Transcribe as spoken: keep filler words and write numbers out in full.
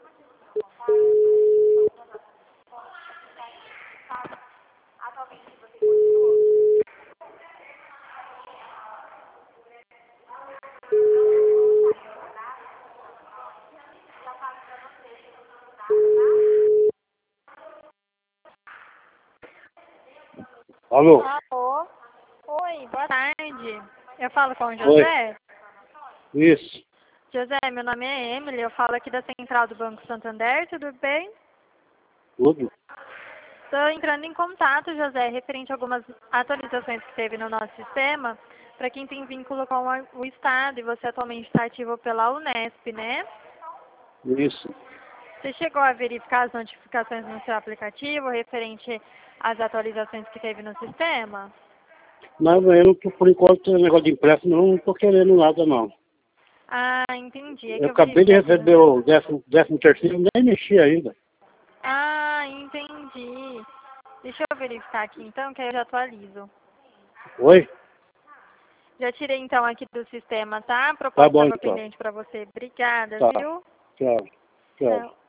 Alô? Alô? Oi, boa tarde. Eu falo com o José? Oi. Isso. José, meu nome é Emily, eu falo aqui da Central do Banco Santander, tudo bem? Tudo. Estou entrando em contato, José, referente a algumas atualizações que teve no nosso sistema, para quem tem vínculo com o Estado, e você atualmente está ativo pela Unesp, né? Isso. Você chegou a verificar as notificações no seu aplicativo referente às atualizações que teve no sistema? Mas eu não tô, por enquanto, negócio de empréstimo, não estou querendo nada, não. Ah, entendi. É que Eu eu vi acabei de aqui no... receber o décimo, décimo terceiro, nem mexi ainda. Ah, entendi. Deixa eu verificar aqui então, que aí eu já atualizo. Oi? Já tirei então aqui do sistema, tá? A Tá proposta bom, estava então. pendente para você. Obrigada, Tá. viu? Tchau. Tchau. Tchau.